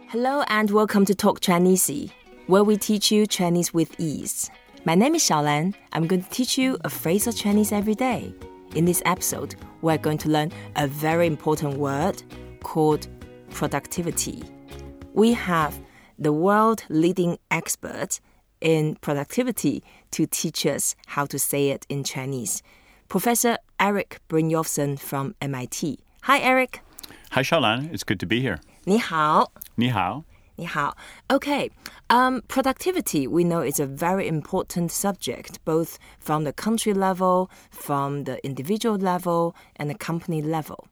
Hello and welcome to Talk Chinese, where we teach you Chinese with ease. My name is Xiaolan. I'm going to teach you a phrase of Chinese every day. In this episode, we're going to learn a very important word called productivity. We have the world-leading expert in productivity to teach us how to say it in Chinese. Professor Eric Brynjolfsson from MIT. Hi, Eric. Hi, Xiaolan. It's good to be here. 你好. 你好. 你好. Okay, productivity, we know, is a very important subject, both from the country level, from the individual level, and the company level.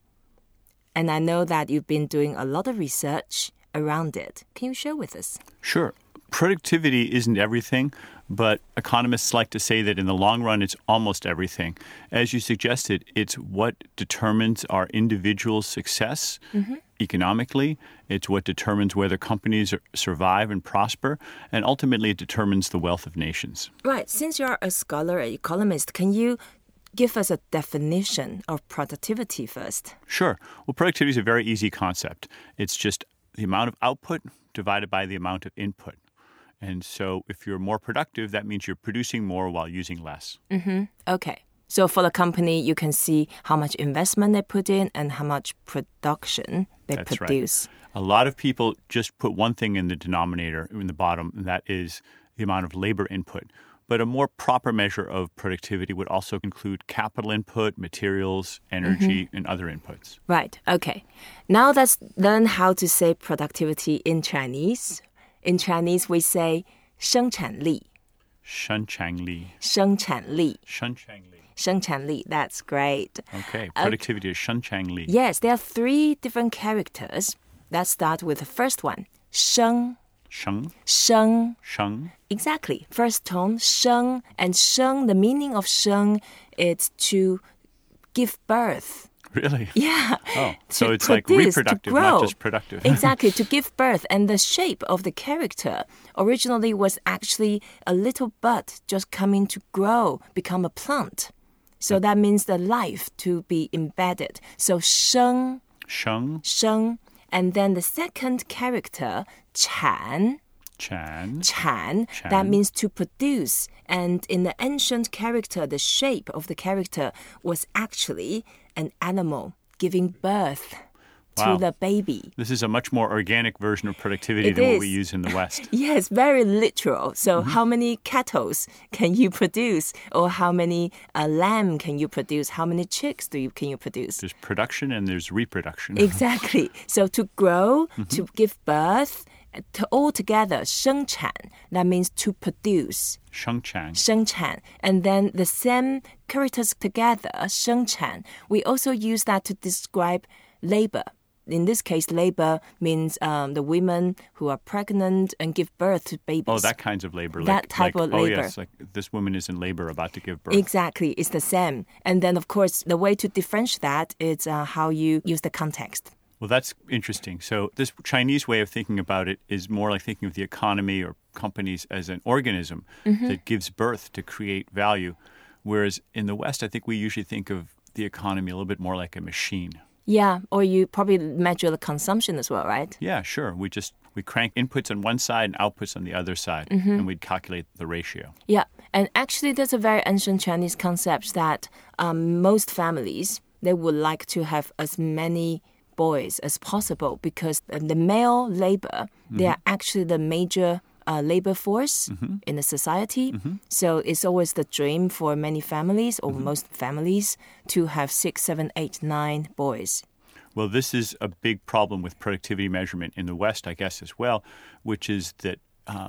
And I know that you've been doing a lot of research around it. Can you share with us? Sure. Productivity isn't everything, but economists like to say that in the long run, it's almost everything. As you suggested, it's what determines our individual success economically. It's what determines whether companies survive and prosper, and ultimately it determines the wealth of nations. Right. Since you're a scholar, an economist, can you give us a definition of productivity first? Sure. Well, productivity is a very easy concept. It's just the amount of output divided by the amount of input. And so if you're more productive, that means you're producing more while using less. Okay. So for the company, you can see how much investment they put in and how much production they That's produce. Right. A lot of people just put one thing in the denominator, in the bottom, and that is the amount of labor input. But a more proper measure of productivity would also include capital input, materials, energy, and other inputs. Right. Okay. Now let's learn how to say productivity in Chinese. In Chinese, we say 生产力. 生产力. 生产力. 生产力. 生产力. That's great. Okay. Productivity is 生产力. Yes, there are 3 different characters. Let's start with the first one. 生. 生. 生. 生. Exactly. First tone, 生. And 生, the meaning of 生, it's to give birth. Really? Yeah. Oh, so it's produce, like reproductive, to grow. not just productive. Exactly, to give birth. And the shape of the character originally was actually a little bud just coming to grow, become a plant. So that means the life to be embedded. So 生. 生. 生. And then the second character, 产. 产. 产, that means to produce. And in the ancient character, the shape of the character was actually an animal giving birth to the baby. This is a much more organic version of productivity than what we use in the West. Yes, very literal. So how many cattle can you produce? Or how many lamb can you produce? How many chicks can you produce? There's production and there's reproduction. Exactly. So to grow, to give birth, all together, 生产, that means to produce. 生产. 生产. And then the same characters together, 生产, we also use that to describe labor. In this case, labor means the women who are pregnant and give birth to babies. Oh, that kind of labor. That type of labor. Oh, yes, like this woman is in labor about to give birth. Exactly, it's the same. And then, of course, the way to differentiate that is how you use the context. Well, that's interesting. So this Chinese way of thinking about it is more like thinking of the economy or companies as an organism that gives birth to create value. Whereas in the West, I think we usually think of the economy a little bit more like a machine. Yeah, or you probably measure the consumption as well, right? Yeah, sure. We crank inputs on one side and outputs on the other side, and we'd calculate the ratio. Yeah, and actually there's a very ancient Chinese concept that most families, they would like to have as many boys as possible because the male labor, they are actually the major labor force in the society. So it's always the dream for many families or most families to have 6, 7, 8, 9 boys. Well, this is a big problem with productivity measurement in the West, I guess, as well, which is that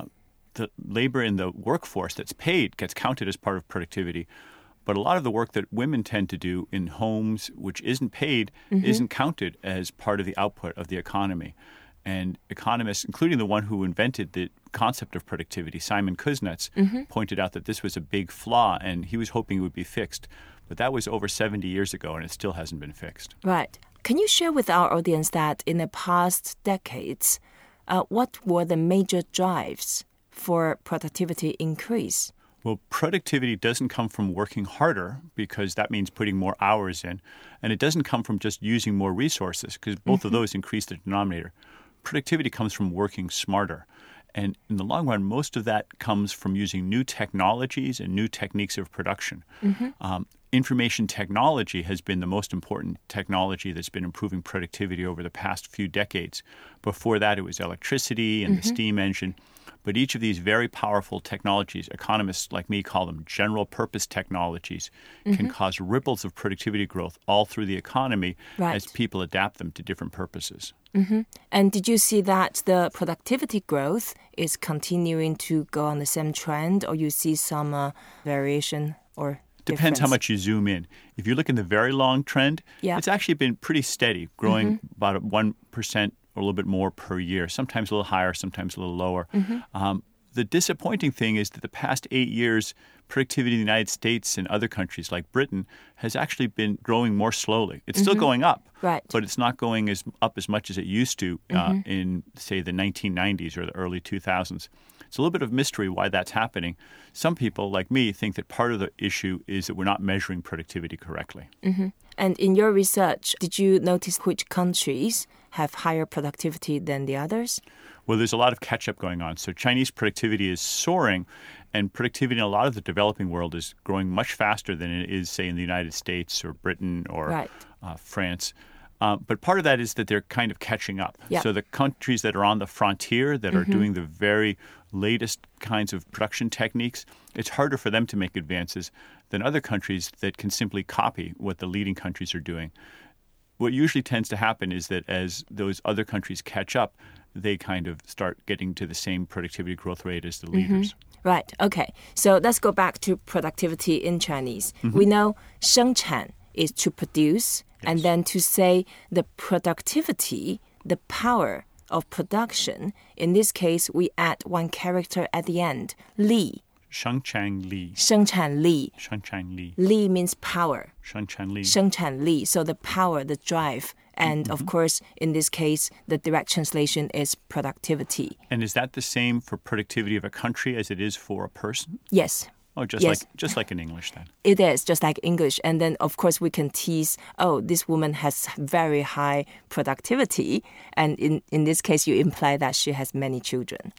the labor in the workforce that's paid gets counted as part of productivity. But a lot of the work that women tend to do in homes, which isn't paid, isn't counted as part of the output of the economy. And economists, including the one who invented the concept of productivity, Simon Kuznets, pointed out that this was a big flaw, and he was hoping it would be fixed. But that was over 70 years ago, and it still hasn't been fixed. Right. Can you share with our audience that in the past decades, what were the major drives for productivity increase? Well, productivity doesn't come from working harder because that means putting more hours in. And it doesn't come from just using more resources because both of those increase the denominator. productivity comes from working smarter. And in the long run, most of that comes from using new technologies and new techniques of production. Information technology has been the most important technology that's been improving productivity over the past few decades. Before that, it was electricity and the steam engine. But each of these very powerful technologies, economists like me call them general-purpose technologies, can cause ripples of productivity growth all through the economy as people adapt them to different purposes. And did you see that the productivity growth is continuing to go on the same trend, or you see some variation or Depends how much you zoom in. If you look in the very long trend, it's actually been pretty steady, growing about 1% or a little bit more per year, sometimes a little higher, sometimes a little lower. The disappointing thing is that the past 8 years, productivity in the United States and other countries like Britain has actually been growing more slowly. It's still going up, but it's not going up as much as it used to in, say, the 1990s or the early 2000s. It's a little bit of mystery why that's happening. Some people, like me, think that part of the issue is that we're not measuring productivity correctly. And in your research, did you notice which countries have higher productivity than the others? Well, there's a lot of catch-up going on. So Chinese productivity is soaring, and productivity in a lot of the developing world is growing much faster than it is, say, in the United States or Britain or France. But part of that is that they're kind of catching up. So the countries that are on the frontier, that are doing the very latest kinds of production techniques, it's harder for them to make advances than other countries that can simply copy what the leading countries are doing. What usually tends to happen is that as those other countries catch up, they kind of start getting to the same productivity growth rate as the leaders. Right. Okay. So let's go back to productivity in Chinese. We know 生产 is to produce, and then to say the productivity, the power of production. In this case, we add one character at the end, 力. 生产力. 生产力. 生产力. 力 means power. 生产力. 生产力. So the power, the drive. And of course, in this case, the direct translation is productivity. And is that the same for productivity of a country as it is for a person? Yes. Oh, just like in English then. It is, just like English. And then, of course, we can tease, oh, this woman has very high productivity. And in this case, you imply that she has many children.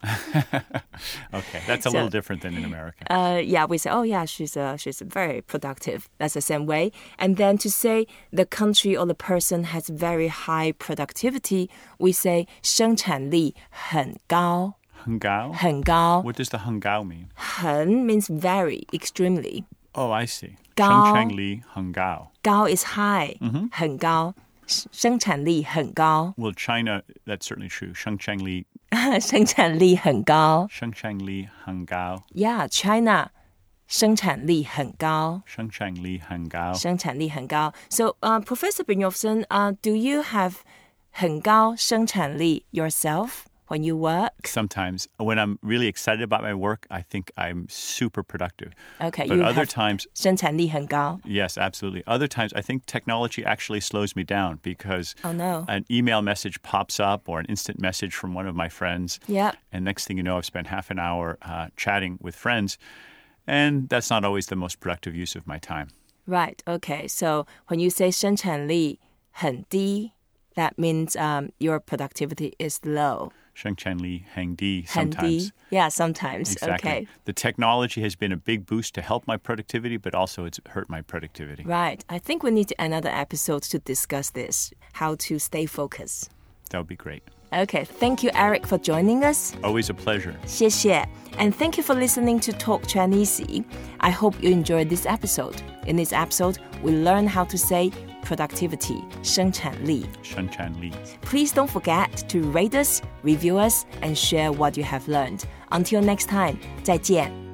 Okay, that's a little different than in America. We say, oh, yeah, she's very productive. That's the same way. And then to say the country or the person has very high productivity, we say 生产力很高. 很高? 很高. What does the 很高 mean? 很 means very, extremely. Oh, I see. 高. 生产力很高. 高 is high. 很高. 生产力很高. Well, China, that's certainly true. 生产力生产力很高. 生产力很高. Yeah, China. 生产力很高. 生产力很高. 生产力很高. So, Professor Brynjolfsson, do you have 很高生产力 yourself when you work? Sometimes. When I'm really excited about my work, I think I'm super productive. Okay, but you other have times, 生产力很高. Yes, absolutely. Other times, I think technology actually slows me down because an email message pops up or an instant message from one of my friends. Yep. And next thing you know, I've spent half an hour chatting with friends. And that's not always the most productive use of my time. Right. Okay. So when you say 生产力很低, that means your productivity is low. 生产力很低 sometimes. 很低. Yeah, sometimes. Exactly. Okay. The technology has been a big boost to help my productivity, but also it's hurt my productivity. Right. I think we need another episode to discuss this, how to stay focused. That would be great. Okay. Thank you, Eric, for joining us. Always a pleasure. 谢谢. And thank you for listening to Talk Chinese. I hope you enjoyed this episode. In this episode, we learn how to say productivity, 生产力. 生产力. Please don't forget to rate us, review us, and share what you have learned. Until next time, 再见.